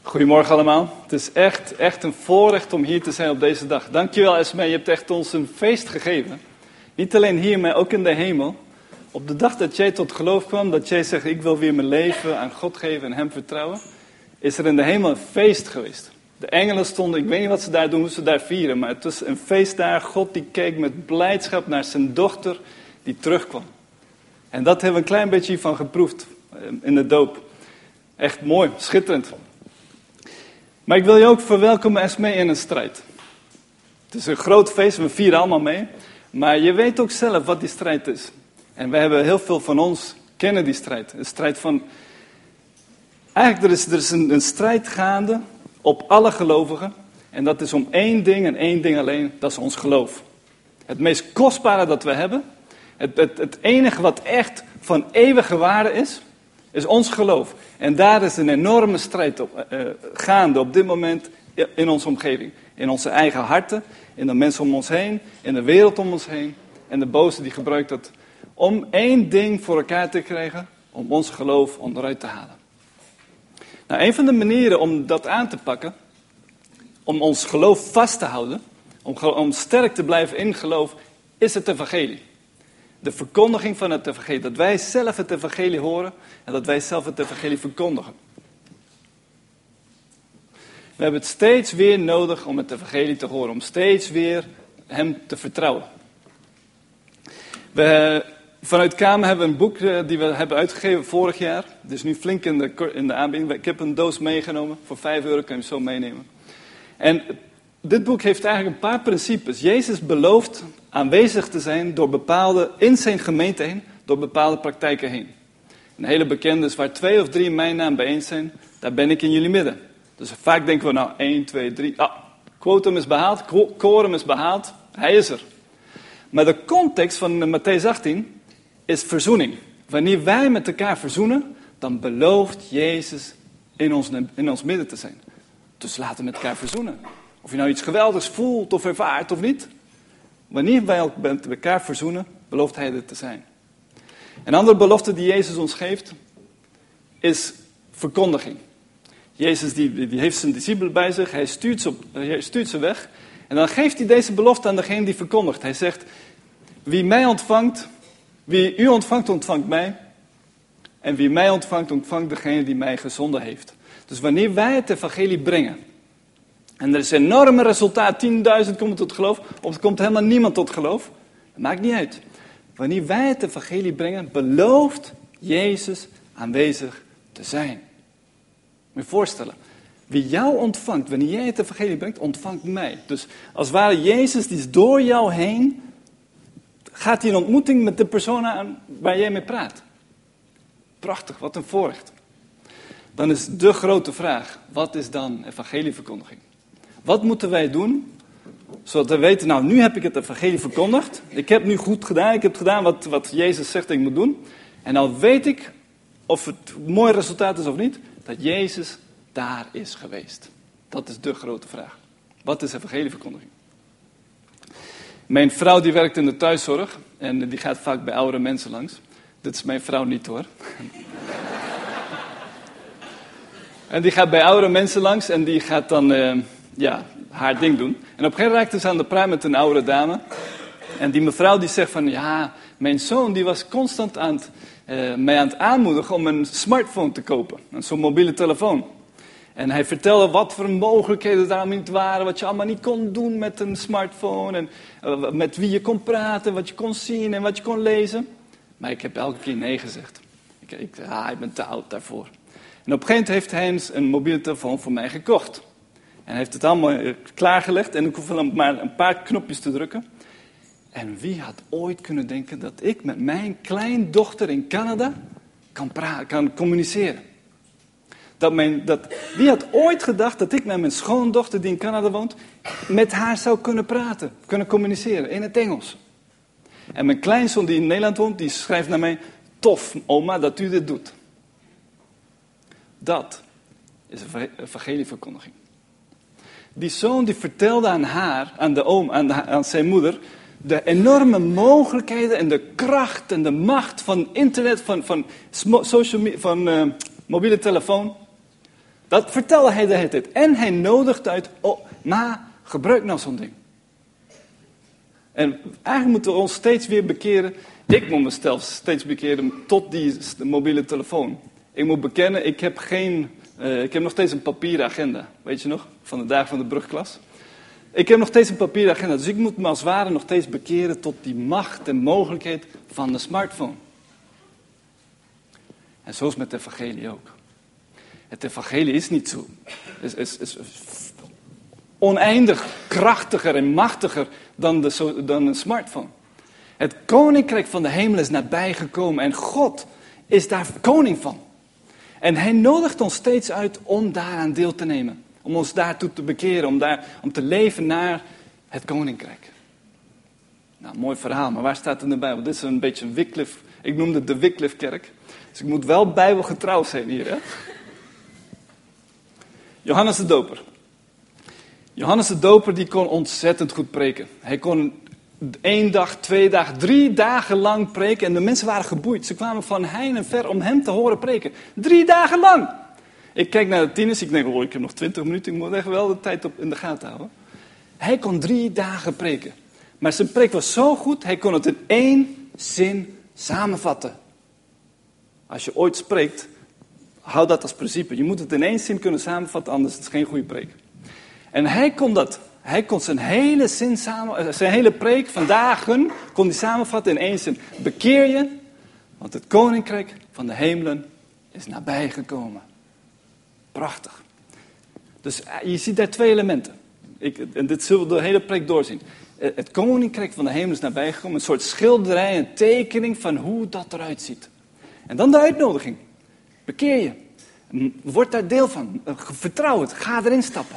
Goedemorgen allemaal. Het is echt een voorrecht om hier te zijn op deze dag. Dankjewel Esme, je hebt echt ons een feest gegeven. Niet alleen hier, maar ook in de hemel. Op de dag dat jij tot geloof kwam, dat jij zegt ik wil weer mijn leven aan God geven en hem vertrouwen, is er in de hemel een feest geweest. De engelen stonden, ik weet niet wat ze daar doen, hoe ze daar vieren, maar het was een feest daar. God die keek met blijdschap naar zijn dochter die terugkwam. En dat hebben we een klein beetje van geproefd in de doop. Echt mooi, schitterend. Maar ik wil je ook verwelkomen Esme in een strijd. Het is een groot feest, we vieren allemaal mee. Maar je weet ook zelf wat die strijd is. En we hebben heel veel van ons kennen die strijd. Een strijd van... Eigenlijk er is een strijd gaande op alle gelovigen. En dat is om één ding en één ding alleen, dat is ons geloof. Het meest kostbare dat we hebben. Het enige wat echt van eeuwige waarde is ons geloof. En daar is een enorme strijd gaande op dit moment in onze omgeving. In onze eigen harten, in de mensen om ons heen, in de wereld om ons heen. En de boze die gebruikt dat om één ding voor elkaar te krijgen, om ons geloof onderuit te halen. Nou, een van de manieren om dat aan te pakken, om ons geloof vast te houden, om sterk te blijven in geloof, is het evangelie. De verkondiging van het evangelie. Dat wij zelf het evangelie horen en dat wij zelf het evangelie verkondigen. We hebben het steeds weer nodig om het evangelie te horen. Om steeds weer hem te vertrouwen. Vanuit Kamer hebben we een boek die we hebben uitgegeven vorig jaar. Het is nu flink in de aanbieding. Ik heb een doos meegenomen. Voor €5 kan je hem zo meenemen. En dit boek heeft eigenlijk een paar principes. Jezus belooft aanwezig te zijn in zijn gemeente heen, door bepaalde praktijken heen. Een hele bekende is waar 2 of 3 in mijn naam bijeen zijn, daar ben ik in jullie midden. Dus vaak denken we nou 1, 2, 3, quotum is behaald, quorum is behaald, hij is er. Maar de context van Mattheüs 18 is verzoening. Wanneer wij met elkaar verzoenen, dan belooft Jezus in ons midden te zijn. Dus laten we met elkaar verzoenen. Of je nou iets geweldigs voelt of ervaart of niet. Wanneer wij met elkaar verzoenen, belooft hij er te zijn. Een andere belofte die Jezus ons geeft, is verkondiging. Jezus die heeft zijn discipelen bij zich, hij stuurt ze weg. En dan geeft hij deze belofte aan degene die verkondigt. Hij zegt, wie u ontvangt, ontvangt mij. En wie mij ontvangt, ontvangt degene die mij gezonden heeft. Dus wanneer wij het evangelie brengen, en er is een enorme resultaat, 10.000 komen tot geloof, of er komt helemaal niemand tot geloof, dat maakt niet uit. Wanneer wij het evangelie brengen, belooft Jezus aanwezig te zijn. Moet je voorstellen, wie jou ontvangt, wanneer jij het evangelie brengt, ontvangt mij. Dus als het ware Jezus, die is door jou heen, gaat hij in ontmoeting met de persoon aan waar jij mee praat. Prachtig, wat een voorrecht. Dan is de grote vraag, wat is dan evangelieverkondiging? Wat moeten wij doen, zodat we weten, nou nu heb ik het evangelie verkondigd. Ik heb nu goed gedaan, ik heb gedaan wat Jezus zegt dat ik moet doen. En nou weet ik, of het een mooi resultaat is of niet, dat Jezus daar is geweest. Dat is de grote vraag. Wat is evangelieverkondiging? Mijn vrouw die werkt in de thuiszorg en die gaat vaak bij oudere mensen langs. Dit is mijn vrouw niet hoor. En die gaat bij oudere mensen langs en die gaat dan haar ding doen. En op een gegeven moment raakte ze aan de praat met een oudere dame. En die mevrouw die zegt van, ja, mijn zoon die was constant mij aan het aanmoedigen om een smartphone te kopen. Zo'n mobiele telefoon. En hij vertelde wat voor mogelijkheden daar niet waren, wat je allemaal niet kon doen met een smartphone. En met wie je kon praten, wat je kon zien en wat je kon lezen. Maar ik heb elke keer nee gezegd. Ik ben te oud daarvoor. En op een gegeven moment heeft hij een mobiele telefoon voor mij gekocht. En hij heeft het allemaal klaargelegd en ik hoef maar een paar knopjes te drukken. En wie had ooit kunnen denken dat ik met mijn kleindochter in Canada kan communiceren? Wie had ooit gedacht dat ik met mijn schoondochter die in Canada woont, met haar zou kunnen praten, kunnen communiceren in het Engels? En mijn kleinzoon die in Nederland woont, die schrijft naar mij, tof oma dat u dit doet. Dat is een evangelieverkondiging. Die zoon die vertelde aan haar, aan de oom, aan zijn moeder, de enorme mogelijkheden en de kracht en de macht van internet, van mobiele telefoon. Dat vertelde hij de hele tijd. En hij nodigt uit, maar gebruik nou zo'n ding. En eigenlijk moeten we ons steeds weer bekeren. Ik moet mezelf steeds bekeren tot die mobiele telefoon. Ik moet bekennen, ik heb nog steeds een papieren agenda. Weet je nog? Van de dagen van de brugklas. Ik heb nog steeds een papieren agenda. Dus ik moet me als het ware nog steeds bekeren tot die macht en mogelijkheid van de smartphone. En zo is met het evangelie ook. Het evangelie is niet zo. Is oneindig krachtiger en machtiger dan een smartphone. Het koninkrijk van de hemel is nabijgekomen en God is daar koning van. En hij nodigt ons steeds uit om daaraan deel te nemen. Om ons daartoe te bekeren, om te leven naar het koninkrijk. Nou, mooi verhaal, maar waar staat het in de Bijbel? Dit is een beetje een Wycliffe, ik noemde het de Wycliffe-kerk. Dus ik moet wel bijbelgetrouw zijn hier, hè? Johannes de Doper. Johannes de Doper die kon ontzettend goed preken. Hij kon 1 dag, 2 dagen, 3 dagen lang preken. En de mensen waren geboeid. Ze kwamen van hein en ver om hem te horen preken. 3 dagen lang. Ik kijk naar de tieners. Ik denk, ik heb nog 20 minuten. Ik moet echt wel de tijd in de gaten houden. Hij kon 3 dagen preken. Maar zijn preek was zo goed. Hij kon het in 1 zin samenvatten. Als je ooit spreekt, hou dat als principe. Je moet het in 1 zin kunnen samenvatten, anders is het geen goede preek. En hij kon dat. Hij kon zijn hele zijn hele preek van dagen kon hij samenvatten in 1 zin. Bekeer je, want het koninkrijk van de hemelen is nabijgekomen. Prachtig. Dus je ziet daar 2 elementen. En dit zullen we de hele preek doorzien. Het koninkrijk van de hemelen is nabijgekomen. Een soort schilderij, een tekening van hoe dat eruit ziet. En dan de uitnodiging. Bekeer je. Word daar deel van. Vertrouw het. Ga erin stappen.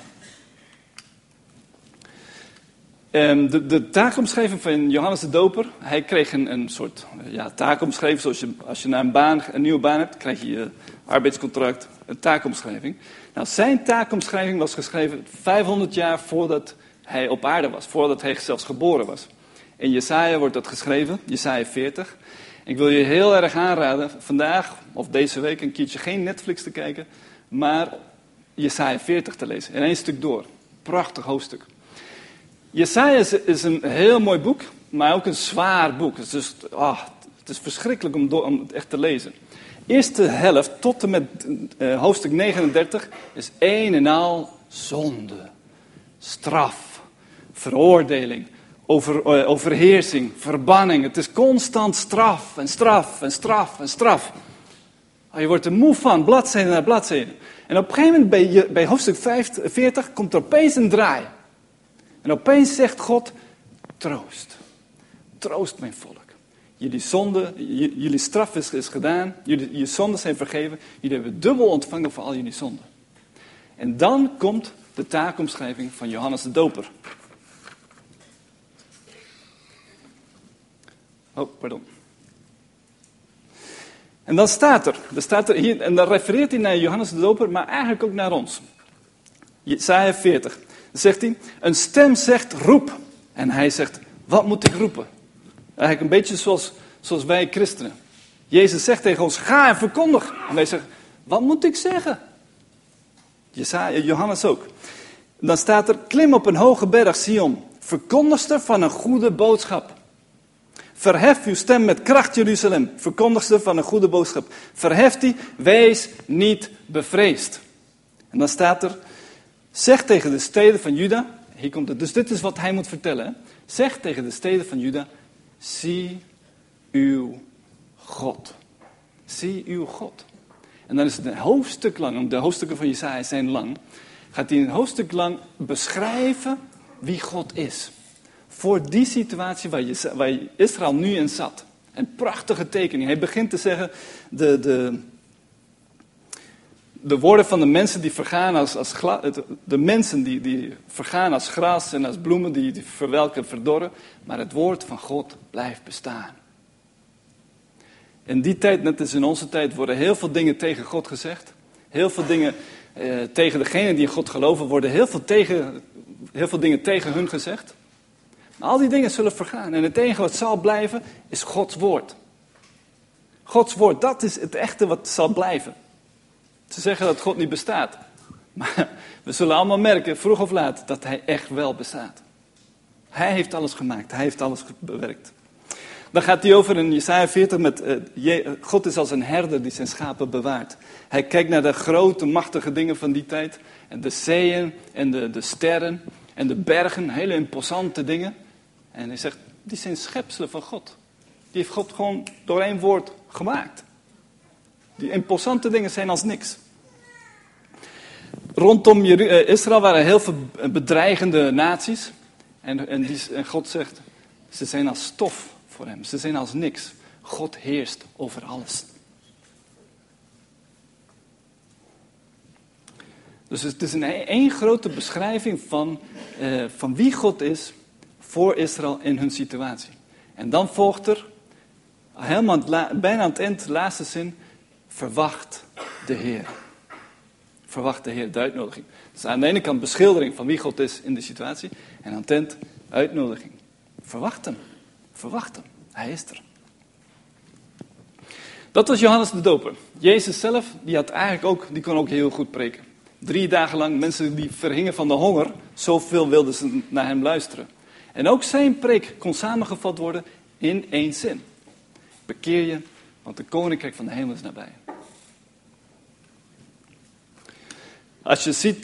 De taakomschrijving van Johannes de Doper. Hij kreeg een soort taakomschrijving. Zoals als je naar een nieuwe baan hebt, krijg je je arbeidscontract. Een taakomschrijving. Nou, zijn taakomschrijving was geschreven 500 jaar voordat hij op aarde was. Voordat hij zelfs geboren was. In Jesaja wordt dat geschreven. Jesaja 40. Ik wil je heel erg aanraden, vandaag of deze week een keertje geen Netflix te kijken, maar Jesaja 40 te lezen. In 1 stuk door. Prachtig hoofdstuk. Jesaja is een heel mooi boek, maar ook een zwaar boek. Het is verschrikkelijk om het echt te lezen. Eerste helft tot en met hoofdstuk 39 is een en al zonde, straf, veroordeling. Overheersing, verbanning. Het is constant straf en straf en straf en straf. Je wordt er moe van, bladzijde na bladzijde. En op een gegeven moment bij hoofdstuk 40 komt er opeens een draai. En opeens zegt God, troost. Troost mijn volk. Jullie straf is gedaan. Je zonden zijn vergeven. Jullie hebben dubbel ontvangen voor al jullie zonden. En dan komt de taakomschrijving van Johannes de Doper. Oh, pardon. En dan staat er hier, en dan refereert hij naar Johannes de Doper, maar eigenlijk ook naar ons. Jesaja 40. Dan zegt hij, een stem zegt roep. En hij zegt, wat moet ik roepen? Eigenlijk een beetje zoals wij christenen. Jezus zegt tegen ons, ga en verkondig. En wij zeggen, wat moet ik zeggen? Johannes ook. En dan staat er, klim op een hoge berg, Sion. Verkondigster van een goede boodschap. Verhef uw stem met kracht, Jeruzalem. Verkondigster van een goede boodschap. Verhef die, wees niet bevreesd. En dan staat er, zeg tegen de steden van Juda. Hier komt het. Dus dit is wat hij moet vertellen. Hè? Zeg tegen de steden van Juda, zie uw God. Zie uw God. En dan is het een hoofdstuk lang, de hoofdstukken van Jesaja zijn lang. Gaat hij een hoofdstuk lang beschrijven wie God is. Voor die situatie waar Israël nu in zat. Een prachtige tekening. Hij begint te zeggen, de woorden van de mensen die vergaan de mensen die vergaan als gras en als bloemen, die verwelken en verdorren. Maar het woord van God blijft bestaan. In die tijd, net als in onze tijd, worden heel veel dingen tegen God gezegd. Heel veel dingen tegen degenen die in God geloven, worden heel veel dingen tegen hun gezegd. Maar al die dingen zullen vergaan. En het enige wat zal blijven, is Gods woord. Gods woord, dat is het echte wat zal blijven. Ze zeggen dat God niet bestaat. Maar we zullen allemaal merken, vroeg of laat, dat hij echt wel bestaat. Hij heeft alles gemaakt, hij heeft alles bewerkt. Dan gaat hij over in Jesaja 40 met, God is als een herder die zijn schapen bewaart. Hij kijkt naar de grote, machtige dingen van die tijd. En de zeeën en de sterren en de bergen, hele imposante dingen. En hij zegt, die zijn schepselen van God. Die heeft God gewoon door één woord gemaakt. Die imposante dingen zijn als niks. Rondom Israël waren heel veel bedreigende naties. En God zegt, ze zijn als stof voor hem. Ze zijn als niks. God heerst over alles. Dus het is één grote beschrijving van wie God is voor Israël in hun situatie. En dan volgt er, helemaal bijna aan het eind, de laatste zin, verwacht de Heer. Verwacht de Heer, de uitnodiging. Dus aan de ene kant beschildering van wie God is in de situatie. En aan het eind uitnodiging. Verwacht hem. Verwacht hem. Hij is er. Dat was Johannes de Doper. Jezus zelf, die kon ook heel goed preken. 3 dagen lang, mensen die verhingen van de honger, zoveel wilden ze naar hem luisteren. En ook zijn preek kon samengevat worden in 1 zin. Bekeer je, want de koninkrijk van de hemel is nabij. Als je ziet,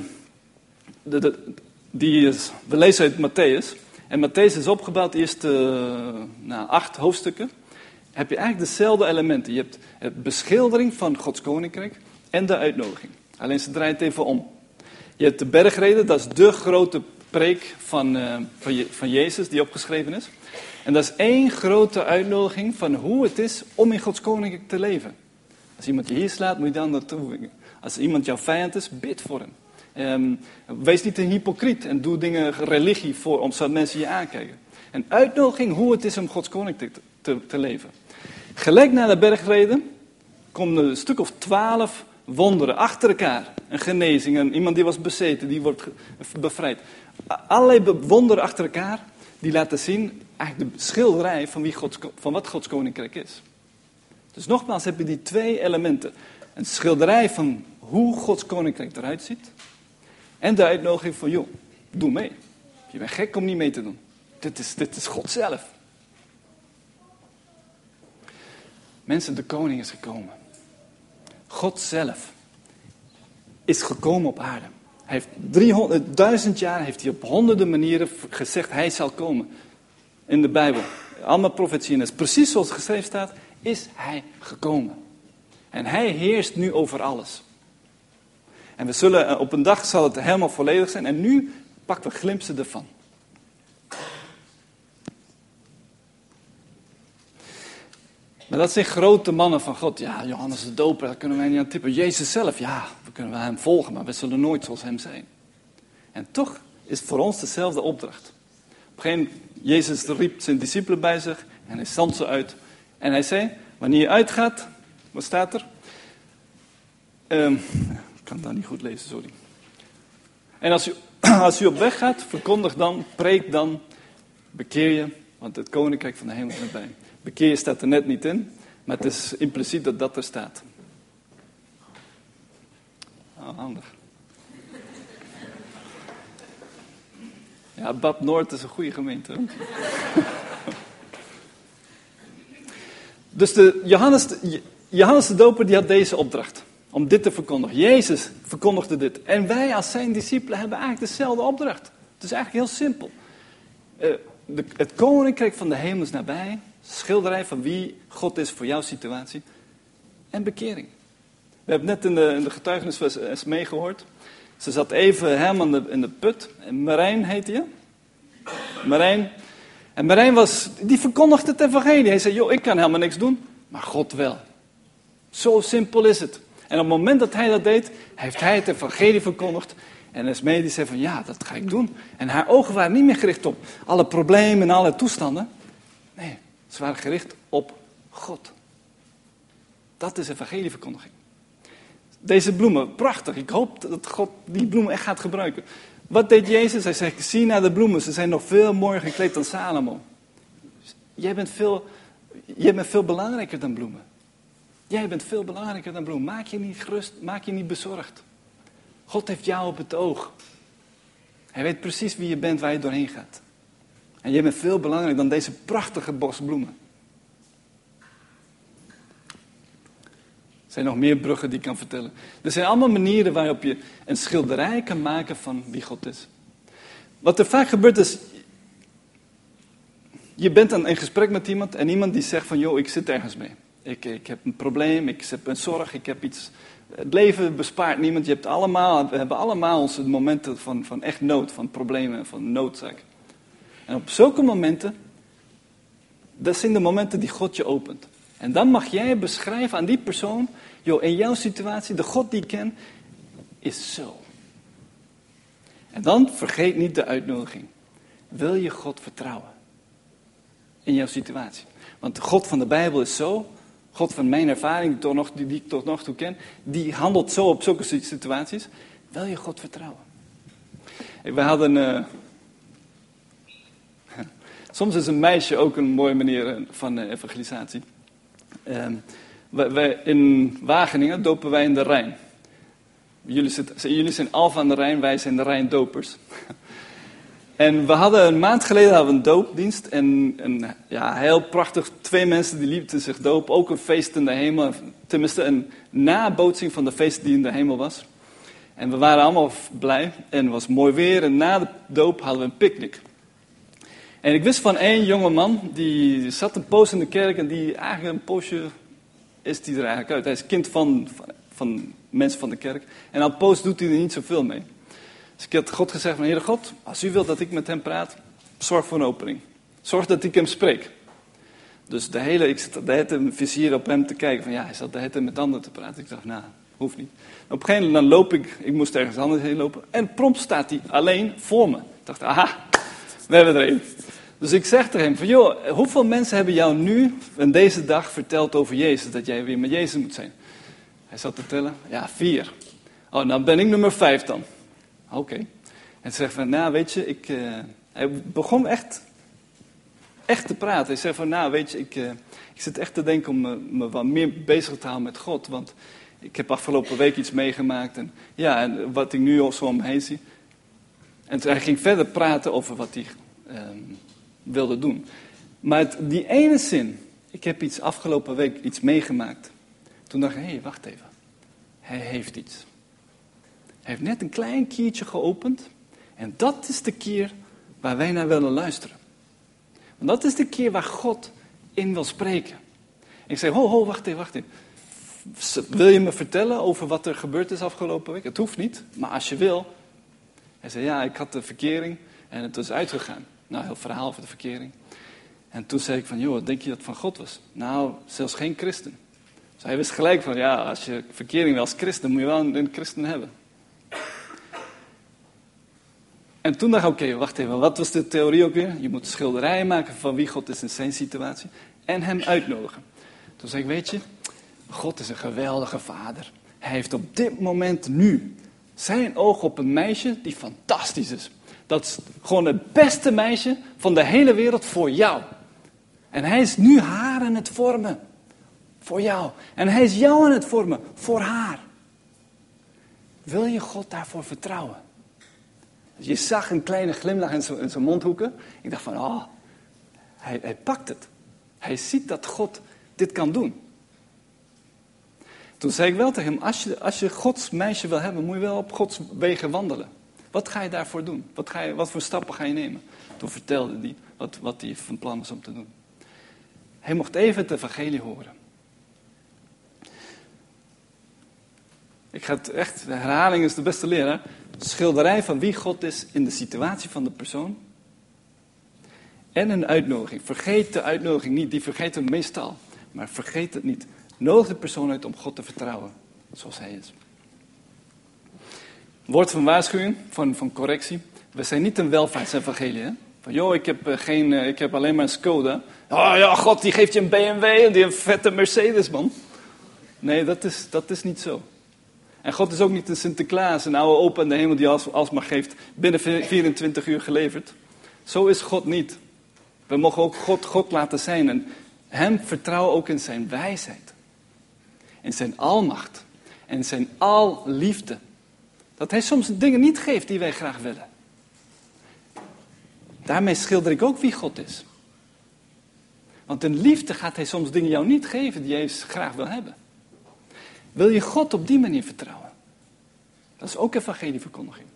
we lezen uit Matthäus. En Matthäus is opgebouwd eerst 8 hoofdstukken. Heb je eigenlijk dezelfde elementen. Je hebt het beschildering van Gods koninkrijk en de uitnodiging. Alleen ze draaien het even om. Je hebt de bergreden, dat is de grote preek van Jezus die opgeschreven is. En dat is 1 grote uitnodiging van hoe het is om in Gods koninkrijk te leven. Als iemand je hier slaat, moet je dan naartoe. Als iemand jouw vijand is, bid voor hem. Wees niet een hypocriet en doe dingen religie voor, zodat mensen je aankijken. Een uitnodiging hoe het is om Gods koninkrijk te leven. Gelijk na de bergreden komen er een stuk of 12 wonderen achter elkaar. Een genezing, iemand die was bezeten, die wordt bevrijd. Allerlei wonderen achter elkaar die laten zien eigenlijk de schilderij van wat Gods koninkrijk is. Dus nogmaals heb je die 2 elementen. Een schilderij van hoe Gods koninkrijk eruit ziet. En de uitnodiging van, joh, doe mee. Je bent gek om niet mee te doen. Dit is God zelf. Mensen, de koning is gekomen. God zelf is gekomen op aarde. Hij heeft 1000 jaar heeft hij op honderden manieren gezegd, hij zal komen. In de Bijbel. Allemaal profetieën. En precies zoals het geschreven staat, is hij gekomen. En hij heerst nu over alles. En we zullen, op een dag zal het helemaal volledig zijn. En nu pakken we glimpsen ervan. Maar dat zijn grote mannen van God. Ja, Johannes de Doper, daar kunnen wij niet aan tippen. Jezus zelf, ja, we kunnen wel hem volgen, maar we zullen nooit zoals hem zijn. En toch is het voor ons dezelfde opdracht. Op een gegeven moment, Jezus riep zijn discipelen bij zich en hij zond ze uit. En hij zei, wanneer je uitgaat, wat staat er? Ik kan het daar niet goed lezen, sorry. En als u op weg gaat, verkondig dan, preek dan, bekeer je, want het koninkrijk van de hemel is nabij. Bekeer je staat er net niet in, maar het is impliciet dat dat er staat. Oh, handig. Ja, Bad Noord is een goede gemeente. Hè? Dus Johannes de Doper die had deze opdracht. Om dit te verkondigen. Jezus verkondigde dit. En wij als zijn discipelen hebben eigenlijk dezelfde opdracht. Het is eigenlijk heel simpel. Het koninkrijk van de hemel is nabij. Schilderij van wie God is voor jouw situatie. En bekering. We hebben net in de getuigenis van Esmee gehoord. Ze zat even helemaal in de put. En Marijn heette je. Marijn. En Marijn die verkondigde het evangelie. Hij zei, joh, ik kan helemaal niks doen. Maar God wel. Zo simpel is het. En op het moment dat hij dat deed, heeft hij het evangelie verkondigd. En Esmee die zei van, ja, dat ga ik doen. En haar ogen waren niet meer gericht op alle problemen en alle toestanden. Nee, ze waren gericht op God. Dat is evangelieverkondiging. Deze bloemen, prachtig. Ik hoop dat God die bloemen echt gaat gebruiken. Wat deed Jezus? Hij zei, zie naar de bloemen. Ze zijn nog veel mooier gekleed dan Salomo. Jij bent veel belangrijker dan bloemen. Jij bent veel belangrijker dan bloemen. Maak je niet gerust, maak je niet bezorgd. God heeft jou op het oog. Hij weet precies wie je bent, waar je doorheen gaat. En jij bent veel belangrijker dan deze prachtige bos bloemen. Er zijn nog meer bruggen die ik kan vertellen. Er zijn allemaal manieren waarop je een schilderij kan maken van wie God is. Wat er vaak gebeurt is, je bent dan in gesprek met iemand en iemand die zegt van, joh, ik zit ergens mee. Ik heb een probleem, ik heb een zorg, ik heb iets. Het leven bespaart niemand. We hebben allemaal onze momenten van echt nood, van problemen, van noodzaak. En op zulke momenten, dat zijn de momenten die God je opent. En dan mag jij beschrijven aan die persoon, joh, in jouw situatie, de God die ik ken, is zo. En dan vergeet niet de uitnodiging. Wil je God vertrouwen? In jouw situatie. Want de God van de Bijbel is zo. God van mijn ervaring, die ik tot nog toe ken, die handelt zo op zulke situaties. Wil je God vertrouwen? We hadden... soms is een meisje ook een mooie manier van evangelisatie. In Wageningen dopen wij in de Rijn. Jullie zijn Alphen aan de Rijn, wij zijn de Rijndopers. En we hadden een maand geleden een doopdienst. En heel prachtig. 2 mensen die lieten zich dopen. Ook een feest in de hemel. Tenminste een nabootsing van de feest die in de hemel was. En we waren allemaal blij. En het was mooi weer. En na de doop hadden we een picknick. En ik wist van 1 jonge man. Die zat een poos in de kerk. En die eigenlijk een poosje is die er eigenlijk uit. Hij is kind van mensen van de kerk. En al poos doet hij er niet zoveel mee. Dus ik had God gezegd van, Heere God, als u wilt dat ik met hem praat, zorg voor een opening. Zorg dat ik hem spreek. Dus ik zat de hele tijd een vizier op hem te kijken. Van hij zat de hele tijd met anderen te praten. Ik dacht, hoeft niet. En op een gegeven moment dan loop ik moest ergens anders heen lopen. En prompt staat hij alleen voor me. Ik dacht, aha, we hebben er 1. Dus ik zeg tegen hem van, joh, hoeveel mensen hebben jou nu en deze dag verteld over Jezus, dat jij weer met Jezus moet zijn? Hij zat te tellen, 4. Oh, dan ben ik nummer 5 dan. Oké. En ze zegt van, weet je, hij begon echt te praten. Hij zei van, weet je, ik zit echt te denken om me wat meer bezig te houden met God. Want ik heb afgelopen week iets meegemaakt. En wat ik nu al zo om me heen zie. En hij ging verder praten over wat hij wilde doen. Maar die ene zin, ik heb afgelopen week iets meegemaakt. Toen dacht ik, wacht even. Hij heeft iets. Hij heeft net een klein kiertje geopend. En dat is de keer waar wij naar willen luisteren. Want dat is de keer waar God in wil spreken. Ik zei, wacht even. Wil je me vertellen over wat er gebeurd is afgelopen week? Het hoeft niet, maar als je wil. Hij zei, ik had de verkering en het is uitgegaan. Nou, heel verhaal over de verkering. En toen zei ik van, joh, denk je dat het van God was? Nou, zelfs geen christen. Dus hij wist gelijk van, als je verkering wil als christen, moet je wel een christen hebben. En toen dacht ik, oké, wacht even, wat was de theorie ook weer? Je moet schilderijen maken van wie God is in zijn situatie en hem uitnodigen. Toen zei ik, weet je, God is een geweldige vader. Hij heeft op dit moment nu zijn oog op een meisje die fantastisch is. Dat is gewoon het beste meisje van de hele wereld voor jou. En hij is nu haar aan het vormen. Voor jou. En hij is jou aan het vormen. Voor haar. Wil je God daarvoor vertrouwen? Dus je zag een kleine glimlach in zijn mondhoeken. Ik dacht van, hij pakt het. Hij ziet dat God dit kan doen. Toen zei ik wel tegen hem, als je Gods meisje wil hebben, moet je wel op Gods wegen wandelen. Wat ga je daarvoor doen? Wat voor stappen ga je nemen? Toen vertelde hij wat hij van plan was om te doen. Hij mocht even het evangelie horen. Ik ga het echt, de herhaling is de beste leraar. Schilderij van wie God is in de situatie van de persoon. En een uitnodiging. Vergeet de uitnodiging niet, die vergeten we meestal. Maar vergeet het niet. Nodig de persoon uit om God te vertrouwen, zoals hij is. Woord van waarschuwing, van correctie. We zijn niet een welvaartsevangelie, hè? Van, ik heb alleen maar een Skoda. God, die geeft je een BMW en die een vette Mercedes, man. Nee, dat is niet zo. En God is ook niet een Sinterklaas, een oude opa in de hemel die alsmaar geeft, binnen 24 uur geleverd. Zo is God niet. We mogen ook God laten zijn en hem vertrouwen ook in zijn wijsheid. In zijn almacht. En zijn alliefde. Dat hij soms dingen niet geeft die wij graag willen. Daarmee schilder ik ook wie God is. Want in liefde gaat hij soms dingen jou niet geven die jij graag wil hebben. Wil je God op die manier vertrouwen? Dat is ook evangelieverkondiging.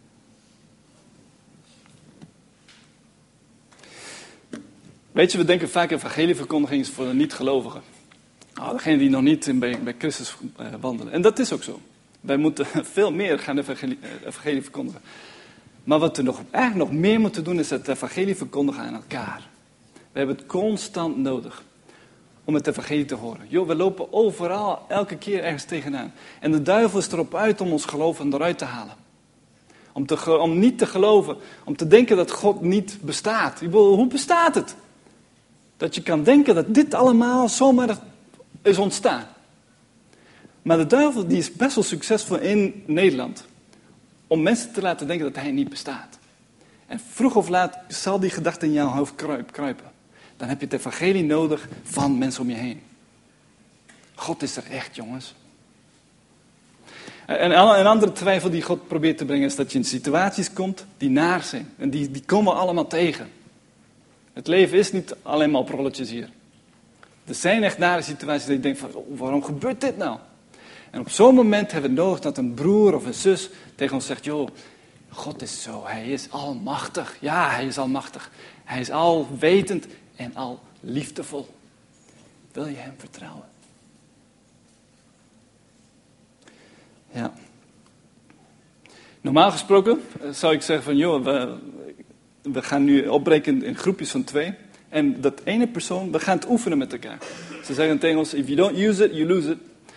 Weet je, we denken vaak evangelieverkondiging is voor de niet-gelovigen. Degene die nog niet bij Christus wandelen. En dat is ook zo. Wij moeten veel meer gaan evangelie verkondigen. Maar wat we eigenlijk nog meer moeten doen is het evangelie verkondigen aan elkaar. We hebben het constant nodig om het evangelie te horen. Joh, we lopen overal elke keer ergens tegenaan. En de duivel is erop uit om ons geloof eruit te halen. Om niet te geloven, om te denken dat God niet bestaat. Hoe bestaat het? Dat je kan denken dat dit allemaal zomaar is ontstaan. Maar de duivel die is best wel succesvol in Nederland. Om mensen te laten denken dat hij niet bestaat. En vroeg of laat zal die gedachte in jouw hoofd kruipen. Dan heb je het evangelie nodig van mensen om je heen. God is er echt, jongens. En een andere twijfel die God probeert te brengen is dat je in situaties komt die naar zijn. En die komen we allemaal tegen. Het leven is niet alleen maar op rolletjes hier. Er zijn echt nare situaties dat je denkt van, waarom gebeurt dit nou? En op zo'n moment hebben we nodig dat een broer of een zus tegen ons zegt, joh, God is zo, hij is almachtig. Ja, hij is almachtig. Hij is alwetend en al liefdevol. Wil je hem vertrouwen? Ja. Normaal gesproken zou ik zeggen van, joh, we gaan nu opbreken in groepjes van 2. En dat ene persoon, we gaan het oefenen met elkaar. Ze zeggen in het Engels, if you don't use it, you lose it.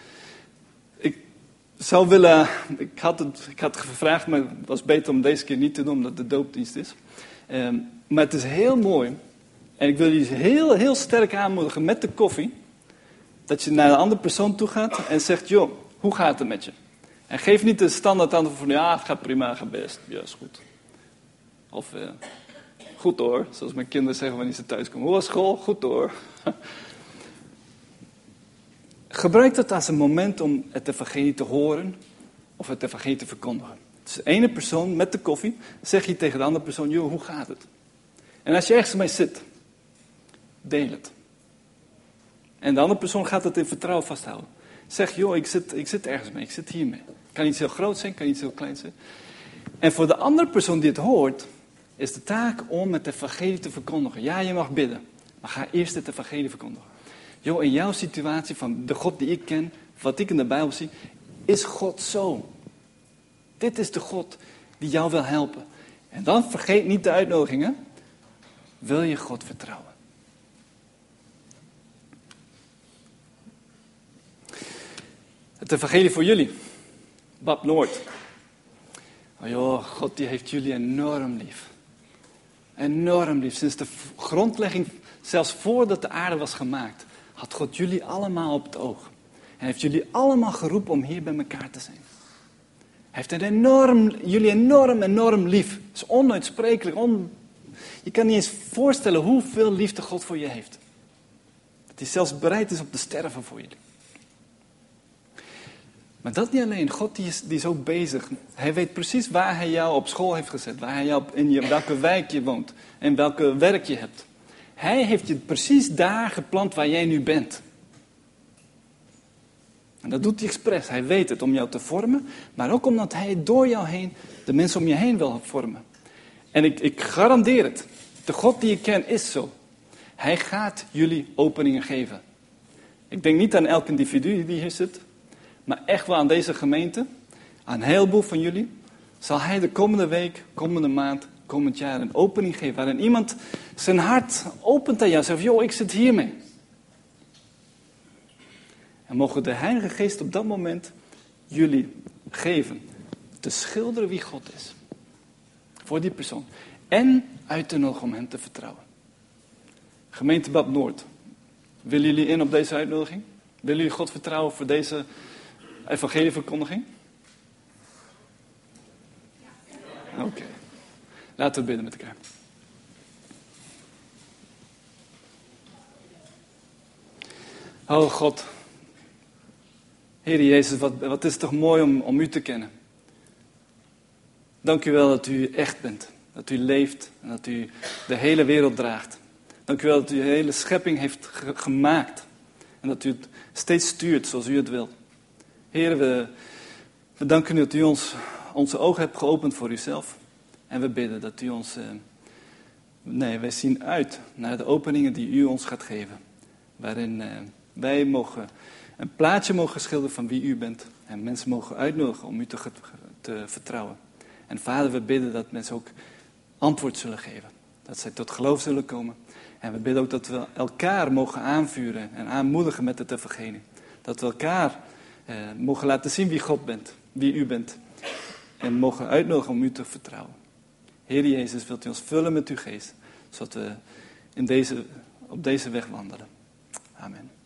Ik had gevraagd, maar het was beter om deze keer niet te doen, omdat het de doopdienst is. Maar het is heel mooi. En ik wil jullie heel, heel sterk aanmoedigen met de koffie. Dat je naar een andere persoon toe gaat en zegt, joh, hoe gaat het met je? En geef niet de standaard antwoord van, ja, het gaat prima, het gaat best. Ja, is goed. Of, goed hoor, zoals mijn kinderen zeggen wanneer ze thuis komen. Hoe was school? Goed hoor. Gebruik dat als een moment om het evangelie te horen of het evangelie te verkondigen. Dus de ene persoon met de koffie, zeg je tegen de andere persoon, joh, hoe gaat het? En als je ergens mee zit, deel het. En de andere persoon gaat het in vertrouwen vasthouden. Zeg, joh, ik zit ergens mee, ik zit hiermee. Kan iets heel groot zijn, kan iets heel klein zijn. En voor de andere persoon die het hoort, is de taak om het evangelie te verkondigen. Ja, je mag bidden, maar ga eerst het evangelie verkondigen. Joh, in jouw situatie van de God die ik ken, wat ik in de Bijbel zie, is God zo. Dit is de God die jou wil helpen. En dan vergeet niet de uitnodigingen. Wil je God vertrouwen? Het evangelie voor jullie. Bab Noord. Oh joh, God die heeft jullie enorm lief. Enorm lief. Sinds de grondlegging, zelfs voordat de aarde was gemaakt, had God jullie allemaal op het oog. En heeft jullie allemaal geroepen om hier bij elkaar te zijn. Hij heeft jullie enorm lief. Het is onuitsprekelijk. Je kan niet eens voorstellen hoeveel liefde God voor je heeft. Dat hij zelfs bereid is om te sterven voor jullie. Maar dat niet alleen. God die is ook bezig. Hij weet precies waar hij jou op school heeft gezet. Waar hij jou in welke wijk je woont. En welke werk je hebt. Hij heeft je precies daar geplant waar jij nu bent. En dat doet hij expres. Hij weet het om jou te vormen. Maar ook omdat hij door jou heen de mensen om je heen wil vormen. En ik garandeer het. De God die ik ken is zo. Hij gaat jullie openingen geven. Ik denk niet aan elk individu die hier zit. Maar echt wel aan deze gemeente. Aan een heleboel van jullie. Zal hij de komende week, komende maand, komend jaar een opening geven. Waarin iemand zijn hart opent aan jou. Zegt, joh, ik zit hiermee. En mogen de Heilige Geest op dat moment jullie geven. Te schilderen wie God is. Voor die persoon. En uit te nodigen om hem te vertrouwen. Gemeente Bab Noord. Willen jullie in op deze uitnodiging? Willen jullie God vertrouwen voor deze evangelieverkondiging? Oké. Laten we bidden met elkaar. Oh God. Heer Jezus, wat is het toch mooi om u te kennen. Dank u wel dat u echt bent. Dat u leeft en dat u de hele wereld draagt. Dank u wel dat u de hele schepping heeft gemaakt. En dat u het steeds stuurt zoals u het wilt. Heer, we danken u dat u onze ogen hebt geopend voor uzelf. En we bidden dat u ons... wij zien uit naar de openingen die u ons gaat geven. Waarin wij een plaatje mogen schilderen van wie u bent. En mensen mogen uitnodigen om u te vertrouwen. En Vader, we bidden dat mensen ook antwoord zullen geven. Dat zij tot geloof zullen komen. En we bidden ook dat we elkaar mogen aanvuren en aanmoedigen met het evangelie. Dat we elkaar mogen laten zien wie God bent, wie u bent. En mogen uitnodigen om u te vertrouwen. Heer Jezus, wilt u ons vullen met uw geest. Zodat we op deze weg wandelen. Amen.